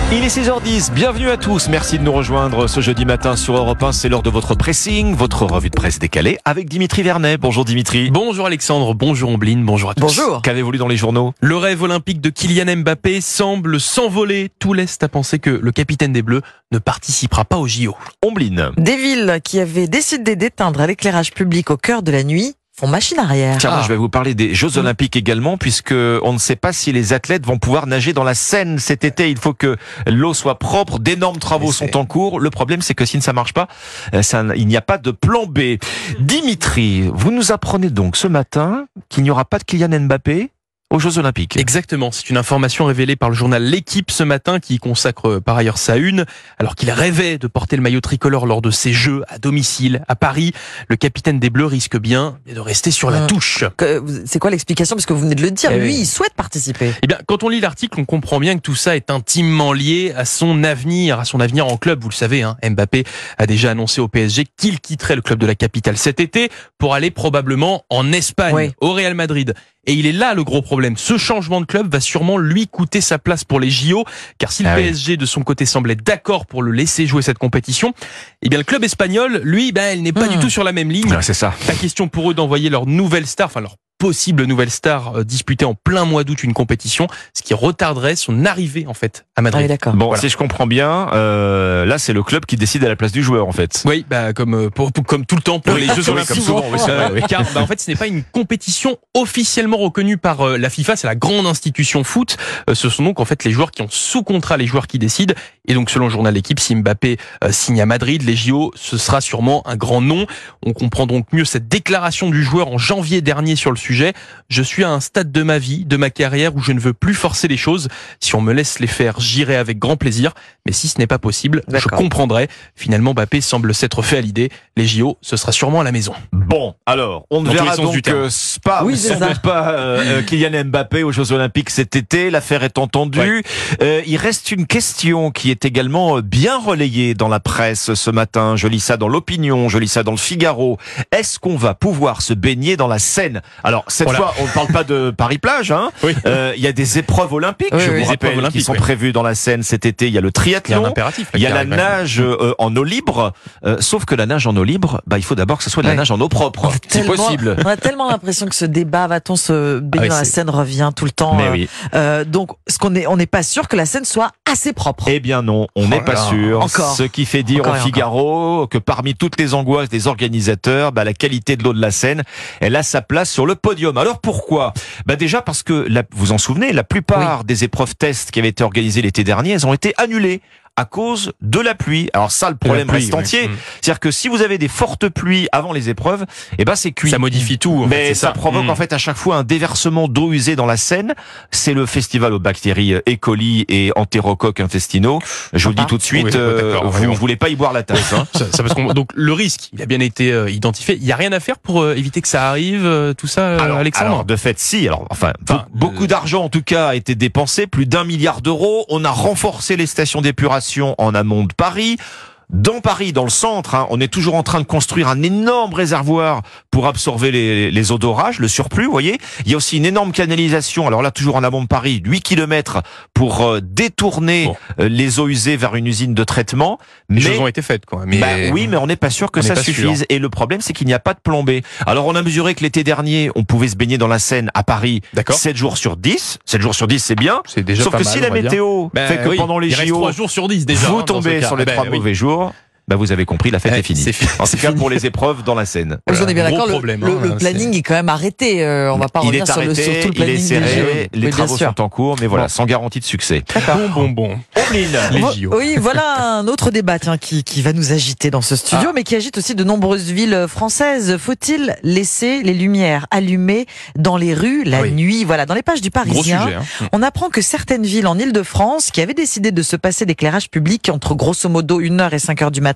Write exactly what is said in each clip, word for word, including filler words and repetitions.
Il est six heures dix, bienvenue à tous, merci de nous rejoindre ce jeudi matin sur Europe un, c'est l'heure de votre pressing, votre revue de presse décalée avec Dimitri Vernet. Bonjour Dimitri. Bonjour Alexandre, bonjour Ombline, bonjour à tous. Bonjour. Qu'avez-vous lu dans les journaux ? Le rêve olympique de Kylian Mbappé semble s'envoler, tout laisse à penser que le capitaine des Bleus ne participera pas au J O. Ombline. Des villes qui avaient décidé d'éteindre l'éclairage public au cœur de la nuit font machine arrière. Tiens, ah. moi, je vais vous parler des Jeux Olympiques également, puisque on ne sait pas si les athlètes vont pouvoir nager dans la Seine cet été. Il faut que l'eau soit propre. D'énormes travaux sont en cours. Le problème, c'est que si ça ne marche pas, ça, il n'y a pas de plan B. Dimitri, vous nous apprenez donc ce matin qu'il n'y aura pas de Kylian Mbappé aux Jeux Olympiques. Exactement, c'est une information révélée par le journal L'Équipe ce matin qui y consacre par ailleurs sa une. Alors qu'il rêvait de porter le maillot tricolore lors de ses Jeux à domicile à Paris, le capitaine des Bleus risque bien de rester sur la touche. C'est quoi l'explication ? Parce que vous venez de le dire, eh lui oui. il souhaite participer. Eh bien, quand on lit l'article, on comprend bien que tout ça est intimement lié à son avenir, à son avenir en club. Vous le savez, hein, Mbappé a déjà annoncé au P S G qu'il quitterait le club de la capitale cet été pour aller probablement en Espagne, oui. au Real Madrid. Et il est là le gros problème. Ce changement de club va sûrement lui coûter sa place pour les J O, car si le ah P S G oui. de son côté semblait d'accord pour le laisser jouer cette compétition, eh bien le club espagnol, lui, ben, il n'est pas mmh. du tout sur la même ligne. Ouais, c'est ça. La question pour eux d'envoyer leur nouvelle star, enfin leur possible nouvelle star euh, disputer en plein mois d'août une compétition, ce qui retarderait son arrivée en fait à Madrid. Ah oui, d'accord. Bon, voilà. Si je comprends bien, euh, là c'est le club qui décide à la place du joueur en fait. Oui, bah comme euh, pour, pour, comme tout le temps pour les Jeux Olympiques. Comme souvent, oui, c'est vrai, oui. Car bah, en fait, ce n'est pas une compétition officiellement reconnue par euh, la FIFA, c'est la grande institution foot. Euh, ce sont donc en fait les joueurs qui ont sous contrat les joueurs qui décident. Et donc selon le journal L'Équipe, si Mbappé euh, signe à Madrid, les J O, ce sera sûrement un grand nom. On comprend donc mieux cette déclaration du joueur en janvier dernier sur le sujet. Je suis à un stade de ma vie, de ma carrière où je ne veux plus forcer les choses. Si on me laisse les faire, j'irai avec grand plaisir. Mais si ce n'est pas possible, je comprendrai. Finalement, Mbappé semble s'être fait à l'idée. Les J O, ce sera sûrement à la maison. Bon, alors, on ne verra donc euh, pas, oui, sans doute pas euh, Kylian Mbappé aux Jeux Olympiques cet été. L'affaire est entendue. Ouais. Euh, il reste une question qui est également bien relayée dans la presse ce matin. Je lis ça dans l'Opinion, je lis ça dans le Figaro. Est-ce qu'on va pouvoir se baigner dans la Seine ? Alors, cette voilà. fois, on ne parle pas de Paris-Plage. Hein. Oui. Euh, il y a des épreuves olympiques, oui, je oui, vous rappelle, qui sont oui. prévues dans la Seine cet été. Il y a le triathlon, il y a, un impératif, il y a la nage euh, en eau libre. Euh, sauf que la nage en eau libre, bah, il faut d'abord que ce soit de la ouais. nage en eau propre. C'est possible. On a tellement l'impression que ce débat, va-t-on se baigner ah oui, dans la Seine, revient tout le temps. Mais oui. euh, donc, ce qu'on est, on n'est pas sûr que la Seine soit assez propre. Eh bien non, on n'est oh pas sûr. Encore. Ce qui fait dire encore au Figaro encore. que parmi toutes les angoisses des organisateurs, bah, la qualité de l'eau de la Seine, elle a sa place sur le podium. Alors pourquoi ? Bah déjà parce que, la, vous en souvenez, la plupart oui. des épreuves tests qui avaient été organisées l'été dernier, elles ont été annulées à cause de la pluie. Alors ça, le problème pluie, reste entier. Oui. C'est-à-dire que si vous avez des fortes pluies avant les épreuves, eh ben c'est cuit. Ça modifie tout. En Mais fait, ça, ça provoque mmh. en fait à chaque fois un déversement d'eau usée dans la Seine. C'est le festival aux bactéries E. coli et Enterocoque intestinaux. Je vous le dis tout de suite, oui, euh, vous ne voulez pas y boire la tasse. Hein. ça, ça parce qu'on, donc le risque, il a bien été euh, identifié. Il n'y a rien à faire pour euh, éviter que ça arrive, euh, tout ça, euh, alors, Alexandre alors, de fait, si. Alors, enfin, enfin beaucoup euh... d'argent en tout cas a été dépensé, plus d'un milliard d'euros. On a renforcé les stations d'épuration en amont de Paris. Dans Paris, dans le centre, hein, on est toujours en train de construire un énorme réservoir pour absorber les, les eaux d'orage, le surplus, vous voyez. Il y a aussi une énorme canalisation, alors là, toujours en amont de Paris, huit kilomètres pour euh, détourner bon. euh, les eaux usées vers une usine de traitement. Les mais, choses ont été faites, quoi. Mais... Bah, oui, mais on n'est pas sûr que on ça suffise. Sûr. Et le problème, c'est qu'il n'y a pas de plan B. Alors, on a mesuré que l'été dernier, on pouvait se baigner dans la Seine à Paris sept jours sur dix. sept jours sur dix, c'est bien. C'est déjà Sauf pas que mal, si la météo bah, fait que oui, pendant les J O, trois jours sur dix déjà, vous hein, tombez sur les bah, trois oui. mauvais jours, bah vous avez compris, la fête ouais, est finie. C'est fini. En tout cas pour les épreuves dans la Seine. Voilà. On est bien d'accord, le, problème, le, hein, le planning est... est quand même arrêté. Euh, on va pas il revenir est arrêté, sur, le, sur tout le planning. Il est serré, les oui, travaux sont en cours, mais voilà, bon. sans garantie de succès. Bon, bon, bon. Les J O. Oui, voilà un autre débat tiens, qui, qui va nous agiter dans ce studio, ah. mais qui agite aussi de nombreuses villes françaises. Faut-il laisser les lumières allumées dans les rues la oui. nuit ? Voilà, dans les pages du Parisien, sujet, hein. on apprend que certaines villes en Île-de-France qui avaient décidé de se passer d'éclairage public entre grosso modo une heure et cinq heures du matin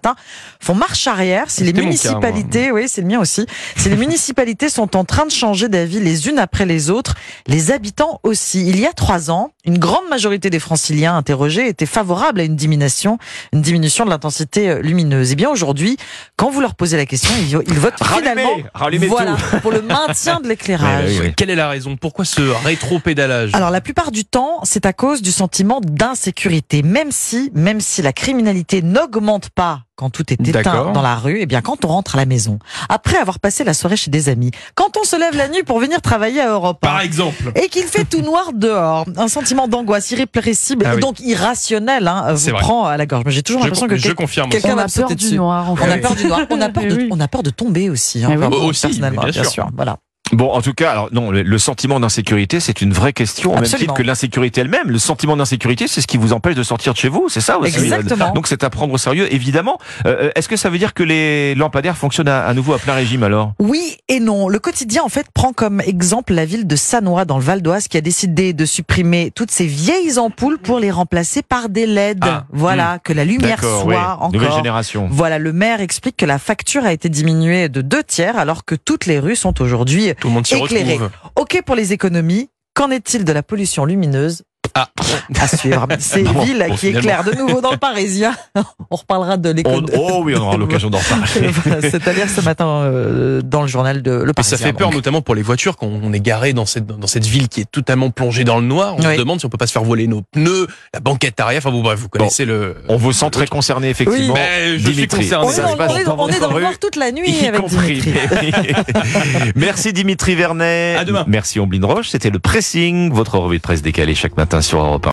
certains font marche arrière. Si les C'était mon municipalités, cas, oui, c'est le mien aussi. Si les municipalités sont en train de changer d'avis les unes après les autres, les habitants aussi. Il y a trois ans, une grande majorité des Franciliens interrogés étaient favorables à une diminution, une diminution de l'intensité lumineuse. Et bien aujourd'hui, quand vous leur posez la question, ils, ils votent Rallumez, finalement rallumez voilà, tout. pour le maintien de l'éclairage. Oui, oui, oui. Quelle est la raison? Pourquoi ce rétro-pédalage? Alors la plupart du temps, c'est à cause du sentiment d'insécurité. Même si, même si la criminalité n'augmente pas quand tout est éteint D'accord. dans la rue, eh bien quand on rentre à la maison, après avoir passé la soirée chez des amis, quand on se lève la nuit pour venir travailler à Europe Par un, exemple. et qu'il fait tout noir dehors, un sentiment d'angoisse irrépressible Ah et oui. donc irrationnel hein, C'est vous vrai. prend à la gorge. Mais j'ai toujours Je, l'impression con- que je quel- confirme. quelqu'un On va a me sauter peur du dessus. noir. En On fait. a peur du noir, on a peur de, Oui. on a peur de tomber aussi. Hein, Eh oui. enfin, bon, Aussi, personnellement, mais bien, bien sûr. sûr. Voilà. Bon, en tout cas, alors non, le, le sentiment d'insécurité, c'est une vraie question, au même Absolument. titre que l'insécurité elle-même. Le sentiment d'insécurité, c'est ce qui vous empêche de sortir de chez vous, c'est ça aussi. Exactement. Donc c'est à prendre au sérieux, évidemment. Euh, Est-ce que ça veut dire que les lampadaires fonctionnent à, à nouveau à plein régime alors? Oui et non. Le quotidien, en fait, prend comme exemple la ville de Sannois, dans le Val d'Oise, qui a décidé de supprimer toutes ces vieilles ampoules pour les remplacer par des L E D. Ah, voilà, que la lumière D'accord, soit oui. Nouvelle encore... génération. Voilà, le maire explique que la facture a été diminuée de deux tiers, alors que toutes les rues sont aujourd'hui Tout le monde s'y éclairées. retrouve. OK pour les économies. Qu'en est-il de la pollution lumineuse? Ah, À suivre. C'est Bon, ville bon, qui finalement. éclaire de nouveau dans le Parisien. On reparlera de On- l'économie. oh oui, on aura l'occasion d'en reparler. Voilà, c'est-à-dire ce matin euh, dans le journal de Le mais Parisien. ça fait peur, donc. notamment pour les voitures, quand on est garé dans cette, dans cette ville qui est totalement plongée dans le noir. On Oui. se demande si on peut pas se faire voler nos pneus, la banquette arrière. Enfin, bon, bref, vous connaissez le. On vous sent très concerné, effectivement. Oui, mais je suis Dimitri. concerné. On est Ça dans, se passe on est dans- dans on est votre dans le rue, noir toute la nuit y avec compris. Dimitri. Merci Dimitri Vernet. À demain. Merci Omblin Roche. C'était le pressing, votre revue de presse décalée chaque matin sur Europe un.